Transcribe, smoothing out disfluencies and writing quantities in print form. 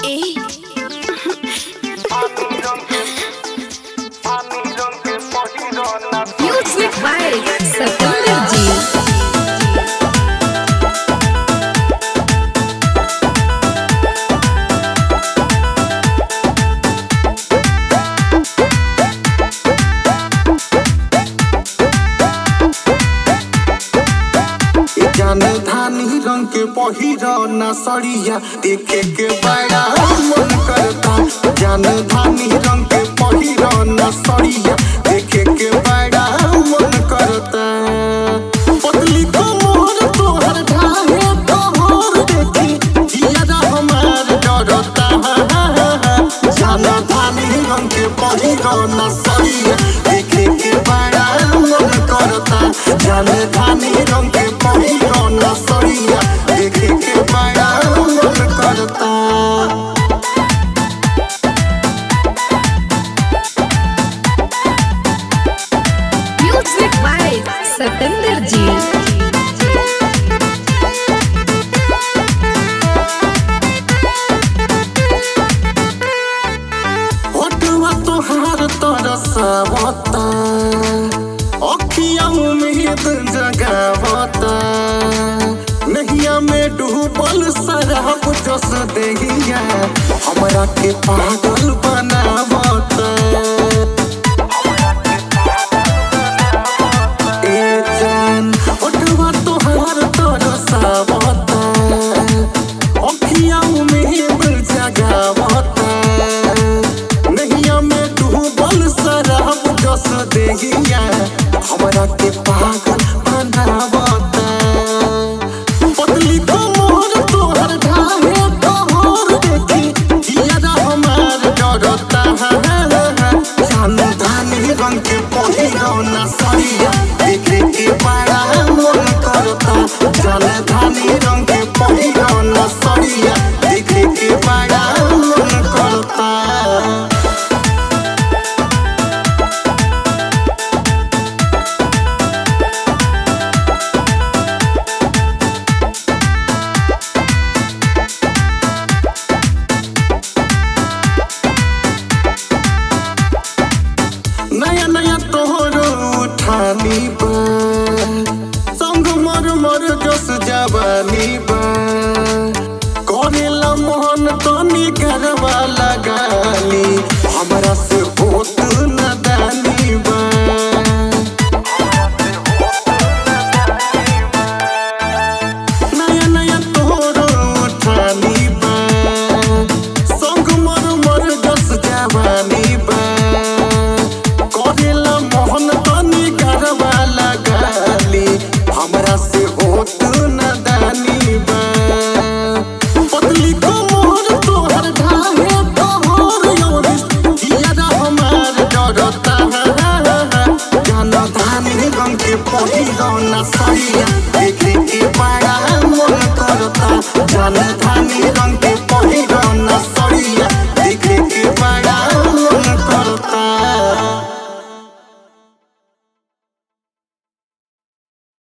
Music by Satinder Ji. धानी रंग के पहिरा ना सड़िया देखे के बड़ा मन करता। जान धानी रंग के पहिरा ना सड़िया देखे के बड़ा मन करता। पतली कमर तोहर ढाहे तोहर देखी जिया हमार डरता। जान धानी रंग के पहिरा ना सड़िया देखे के बड़ा मन करता। जान धानी रंग के पहिरा ना सड़िया देखे के बड़ा मन करता। Music by Satinder Ji. तोहार तरसावता अखिया उम्मीद जगावता। नहिया में डूबल शराब जस देहिया हमरा के पागल बनावता। ए जान ओठवा तोहार तरसावता अखिया उम्मीद जगावता। देहिया हमरा के पागल बनावता। पतली कमर तोहर ढाहे तोहर देखी जिया हमार डरता। जान धानी रंग के पहिरा ना सड़िया देखे के बड़ा मन करता। जान धानी रंग के पहिरा ना सड़िया देखे के बड़ा मन करता। नया नया तोहरो उठानी बा संग मर मर जस जवानी बा। करेला मोहन तनी करवा लगाली हमरा से होत नदानी बा। नया नया तोहरो उठानी बा संग मर मर जस जवानी बा। हमरा से होत नदानी बा। पतली कमर तोहर ढाहे तोहर योरिस जिया हमार डरता। जान धानी रंग के पहिरा ना सड़िया